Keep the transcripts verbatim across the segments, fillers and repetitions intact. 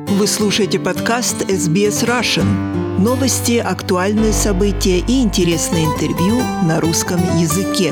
Вы слушаете подкаст эс би эс Russian. Новости, актуальные события и интересные интервью на русском языке.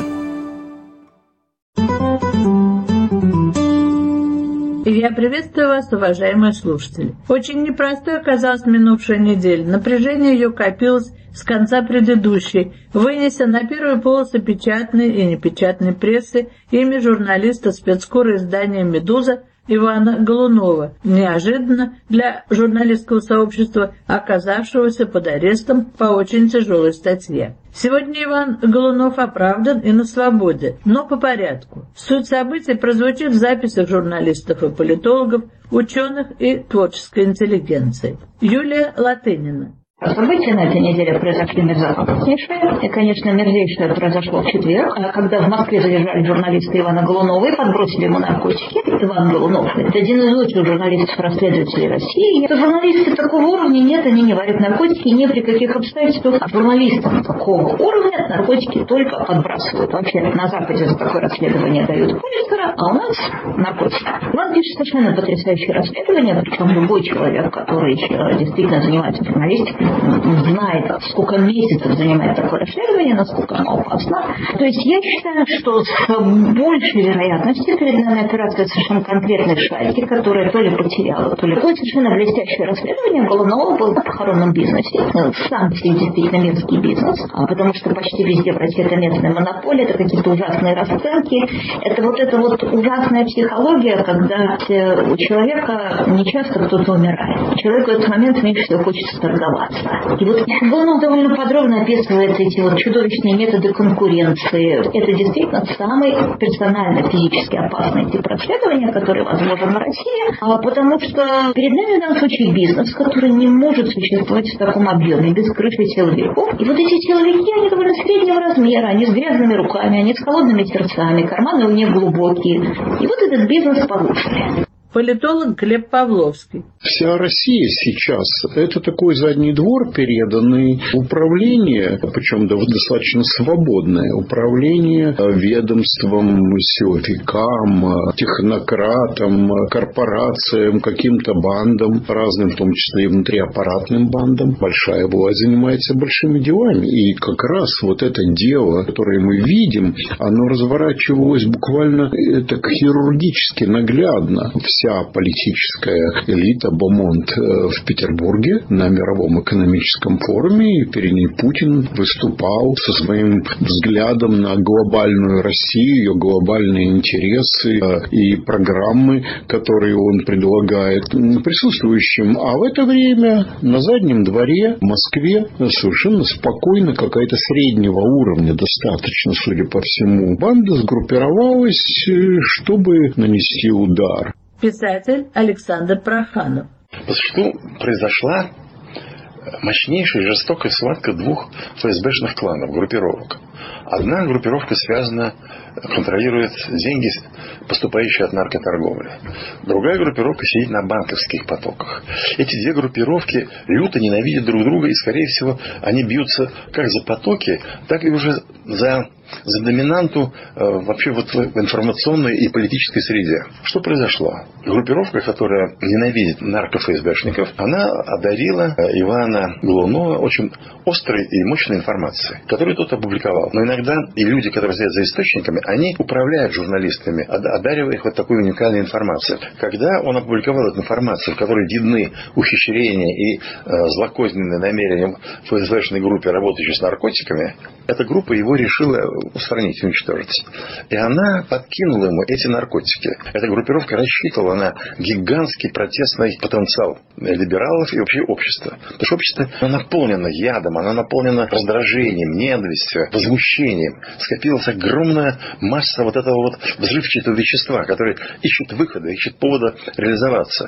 Я приветствую вас, уважаемые слушатели. Очень непростой оказалась минувшая неделя. Напряжение ее копилось с конца предыдущей, вынеся на первые полосы печатной и непечатной прессы имя журналиста спецкора издания «Медуза» Ивана Голунова, неожиданно для журналистского сообщества, оказавшегося под арестом по очень тяжелой статье. Сегодня Иван Голунов оправдан и на свободе, но по порядку. Суть событий прозвучит в записях журналистов и политологов, ученых и творческой интеллигенции. Юлия Латынина. События на этой неделе произошли мерзопакостнейшие. И, конечно, мерзейшее произошло в четверг, когда в Москве задержали журналиста Ивана Голунова и подбросили ему наркотики. Иван Голунов – это один из лучших журналистов-расследователей России. И журналисты такого уровня нет, они не варят наркотики ни при каких обстоятельствах. А журналистам такого уровня наркотики только подбрасывают. Вообще на Западе за такое расследование дают Пулитцера, а у нас наркотики. Иван пишет совершенно потрясающее расследование, причем любой человек, который действительно занимается журналистикой, знает, сколько месяцев занимает такое расследование, насколько оно опасно. То есть я считаю, что с большей вероятностью перед нами операция совершенно конкретной шайки, которая то ли потеряла, то ли... Такое совершенно блестящее расследование Голунова было в похоронном бизнесе. Санкции действительно мерзкий бизнес, потому что почти везде в России это местная монополия, это какие-то ужасные расценки. Это вот эта вот ужасная психология, когда у человека нечасто кто-то умирает. Человеку в этот момент меньше всего хочется торговаться. И вот Голунов довольно подробно описывает эти вот чудовищные методы конкуренции. Это действительно самый персонально физически опасный тип расследования, который возможен в России, потому что перед нами в данном случае бизнес, который не может существовать в таком объеме, без крыши силовиков. И вот эти силовики, они довольно среднего размера, они с грязными руками, они с холодными сердцами, карманы у них глубокие. И вот этот бизнес порушили. Политолог Глеб Павловский. Вся Россия сейчас – это такой задний двор, переданный управление, причем достаточно свободное управление ведомством, силовикам, технократам, корпорациям, каким-то бандам, разным, в том числе и внутриаппаратным бандам. Большая власть занимается большими делами. И как раз вот это дело, которое мы видим, оно разворачивалось буквально так хирургически, наглядно. Вся политическая элита Бомонд в Петербурге на мировом экономическом форуме, и перед ней Путин выступал со своим взглядом на глобальную Россию, ее глобальные интересы и программы, которые он предлагает присутствующим. А в это время на заднем дворе в Москве совершенно спокойно, какая-то среднего уровня достаточно, судя по всему, банда сгруппировалась, чтобы нанести удар. Писатель Александр Проханов. Что произошла мощнейшая и жестокая схватка двух эф эс бэшных кланов, группировок. Одна группировка связана, контролирует деньги, поступающие от наркоторговли. Другая группировка сидит на банковских потоках. Эти две группировки люто ненавидят друг друга, и, скорее всего, они бьются как за потоки, так и уже за, за доминанту э, вообще вот в информационной и политической среде. Что произошло? Группировка, которая ненавидит нарко-эф эс бэшников, она одарила Ивана Голунова очень острой и мощной информацией, которую тот опубликовал. Но иногда и люди, которые стоят за источниками, они управляют журналистами, одаривая их вот такой уникальной информацией. Когда он опубликовал эту информацию, в которой видны ухищрения и э, злокозненные намерения в эф эс бэшной группе, работающей с наркотиками, эта группа его решила устранить, уничтожить. И она подкинула ему эти наркотики. Эта группировка рассчитывала на гигантский протестный потенциал либералов и вообще общества. Потому что общество оно наполнено ядом, оно наполнено раздражением, ненавистью, возмущением. Скопилась огромная масса вот этого вот взрывчатого вещества, которое ищет выхода, ищет повода реализоваться.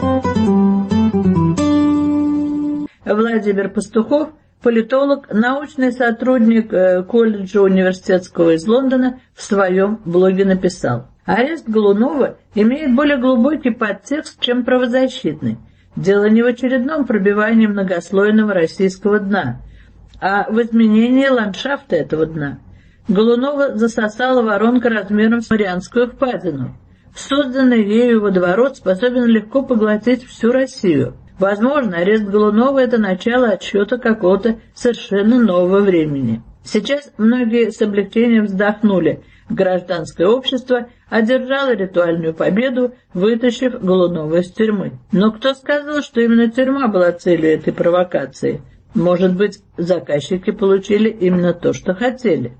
Владимир Пастухов, политолог, научный сотрудник колледжа университетского из Лондона, в своем блоге написал: арест Голунова имеет более глубокий подтекст, чем правозащитный. Дело не в очередном пробивании многослойного российского дна, а в изменении ландшафта этого дна. Голунова засосала воронка размером с Марианскую впадину. Созданный ею водоворот способен легко поглотить всю Россию. Возможно, арест Голунова – это начало отсчета какого-то совершенно нового времени. Сейчас многие с облегчением вздохнули. Гражданское общество одержало ритуальную победу, вытащив Голунова из тюрьмы. Но кто сказал, что именно тюрьма была целью этой провокации? Может быть, заказчики получили именно то, что хотели.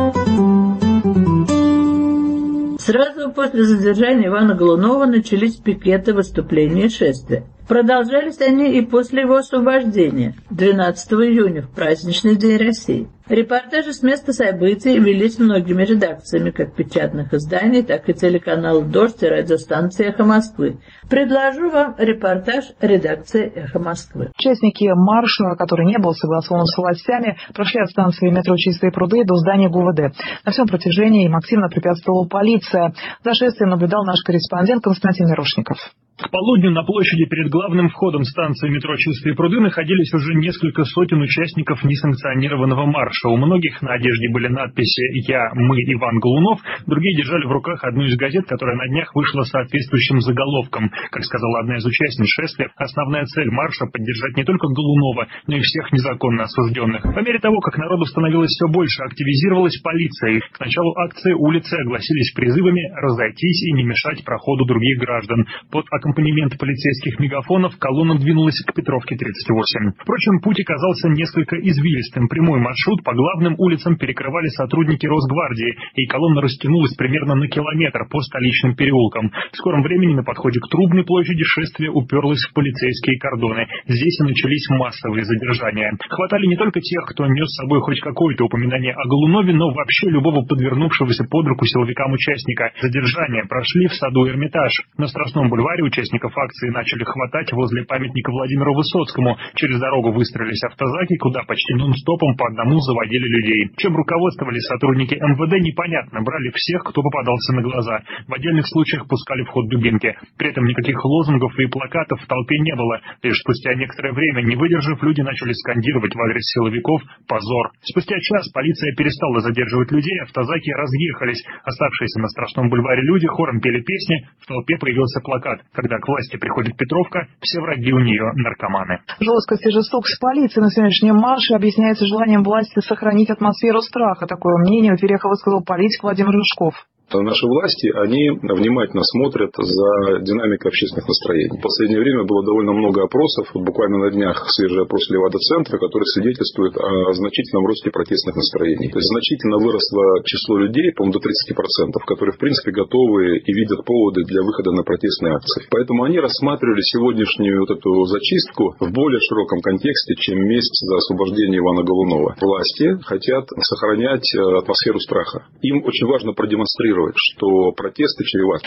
Сразу после задержания Ивана Голунова начались пикеты, выступления и шествия. Продолжались они и после его освобождения, двенадцатого июня, в праздничный День России. Репортажи с места событий велись многими редакциями, как печатных изданий, так и телеканалов «Дождь» и радиостанции «Эхо Москвы». Предложу вам репортаж редакции «Эхо Москвы». Участники марша, который не был согласован с властями, прошли от станции метро «Чистые пруды» до здания ГУВД. На всем протяжении им активно препятствовала полиция. За шествием наблюдал наш корреспондент Константин Мирошников. К полудню на площади перед главным входом станции метро «Чистые пруды» находились уже несколько сотен участников несанкционированного марша. У многих на одежде были надписи «Я, мы, Иван Голунов», другие держали в руках одну из газет, которая на днях вышла с соответствующим заголовком. Как сказала одна из участниц шествия, основная цель марша – поддержать не только Голунова, но и всех незаконно осужденных. По мере того, как народу становилось все больше, активизировалась полиция. К началу акции улицы огласились призывами разойтись и не мешать проходу других граждан. Под аккомпанемент полицейских мегафонов колонна двинулась к Петровке тридцать восемь. Впрочем, путь оказался несколько извилистым. Прямой маршрут по главным улицам перекрывали сотрудники Росгвардии, и колонна растянулась примерно на километр по столичным переулкам. В скором времени на подходе к Трубной площади шествие уперлось в полицейские кордоны. Здесь и начались массовые задержания. Хватали не только тех, кто нес с собой хоть какое-то упоминание о Голунове, но вообще любого подвернувшегося под руку силовикам участника. Задержания прошли в саду Эрмитаж. На Страстном бульваре участников акции начали хватать возле памятника Владимиру Высоцкому. Через дорогу выстроились автозаки, куда почти нон-стопом по одному заводили людей. Чем руководствовались сотрудники эм вэ дэ, непонятно. Брали всех, кто попадался на глаза. В отдельных случаях пускали в ход дубинки. При этом никаких лозунгов и плакатов в толпе не было. Лишь спустя некоторое время, не выдержав, люди начали скандировать в адрес силовиков «Позор». Спустя час полиция перестала задерживать людей, автозаки разъехались. Оставшиеся на Страстном бульваре люди хором пели песни, в толпе появился плакат: «Когда к власти приходит Петровка, все враги у нее наркоманы». Жесткость и жестокость полиции на сегодняшнем марше объясняется желанием власти сохранить атмосферу страха. Такое мнение в Тереха высказал политик Владимир Рыжков. Наши власти, они внимательно смотрят за динамикой общественных настроений. В последнее время было довольно много опросов, буквально на днях свежий опрос Левада-центра, который свидетельствует о значительном росте протестных настроений. То есть значительно выросло число людей, по-моему, до тридцати процентов, которые, в принципе, готовы и видят поводы для выхода на протестные акции. Поэтому они рассматривали сегодняшнюю вот эту зачистку в более широком контексте, чем месть за освобождение Ивана Голунова. Власти хотят сохранять атмосферу страха. Им очень важно продемонстрировать, что протесты чреваты.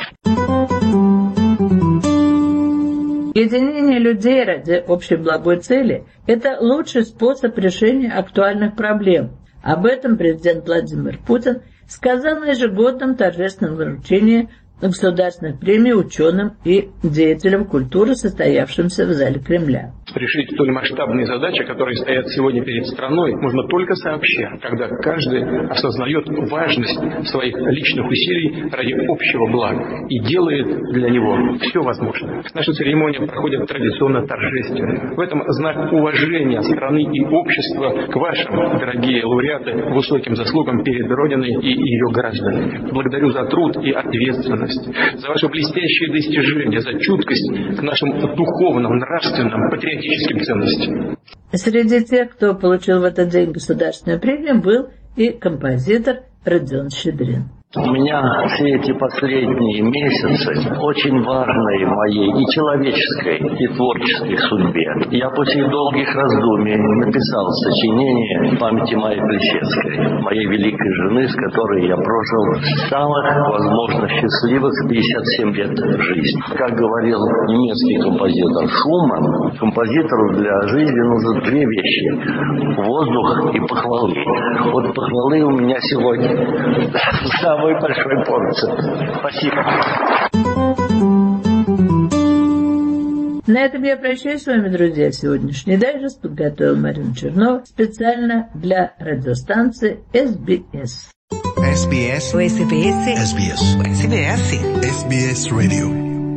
Единение людей ради общей благой цели – это лучший способ решения актуальных проблем. Об этом президент Владимир Путин сказал на ежегодном торжественном вручении государственных премий ученым и деятелям культуры, состоявшемся в зале Кремля. Решить столь масштабные задачи, которые стоят сегодня перед страной, можно только сообща, когда каждый осознает важность своих личных усилий ради общего блага и делает для него все возможное. Наша церемония проходит традиционно торжественно. В этом знак уважения страны и общества к вашим, дорогие лауреаты, высоким заслугам перед Родиной и ее гражданами. Благодарю за труд и ответственность, за ваши блестящие достижения, за чуткость к нашим духовным, нравственным, патриотическим ценностям. Среди тех, кто получил в этот день государственную премию, был и композитор Родион Щедрин. У меня все эти последние месяцы очень важные в моей и человеческой, и творческой судьбе. Я после долгих раздумий написал сочинение в памяти моей Плещецкой, моей великой жены, с которой я прожил самых, возможно, счастливых пятьдесят семь лет жизни. Как говорил немецкий композитор Шуман, композитору для жизни нужны две вещи: воздух и похвалы. Вот похвалы у меня сегодня самой большой порции. Спасибо. На этом я прощаюсь с вами, друзья. Сегодняшний дайджест подготовила Марина Чернова специально для радиостанции эс би эс. эс би эс. O S B S. эс би эс. O S B S. эс би эс Radio.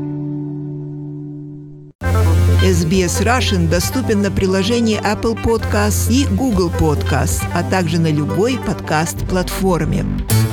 эс би эс Russian доступен на приложении Apple Podcasts и Google Podcasts, а также на любой подкаст-платформе.